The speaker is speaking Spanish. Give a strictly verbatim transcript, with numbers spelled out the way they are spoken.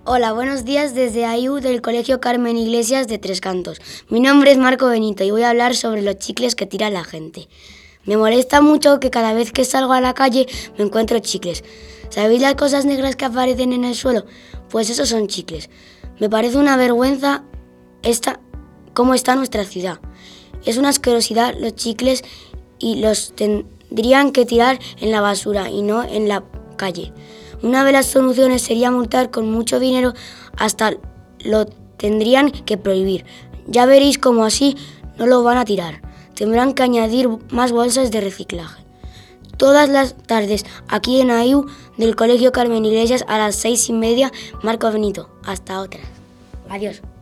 Hola, buenos días desde A I U del Colegio Carmen Iglesias de Tres Cantos. Mi nombre es Marco Benito y voy a hablar sobre los chicles que tira la gente. Me molesta mucho que cada vez que salgo a la calle me encuentro chicles. ¿Sabéis las cosas negras que aparecen en el suelo? Pues esos son chicles. Me parece una vergüenza esta, cómo está nuestra ciudad. Es una asquerosidad los chicles y los tendrían que tirar en la basura y no en la calle. Una de las soluciones sería multar con mucho dinero, hasta lo tendrían que prohibir. Ya veréis cómo así no lo van a tirar. Tendrán que añadir más bolsas de reciclaje. Todas las tardes, aquí en A I U del Colegio Carmen Iglesias a las seis y media, Marco Benito. Hasta otra. Adiós.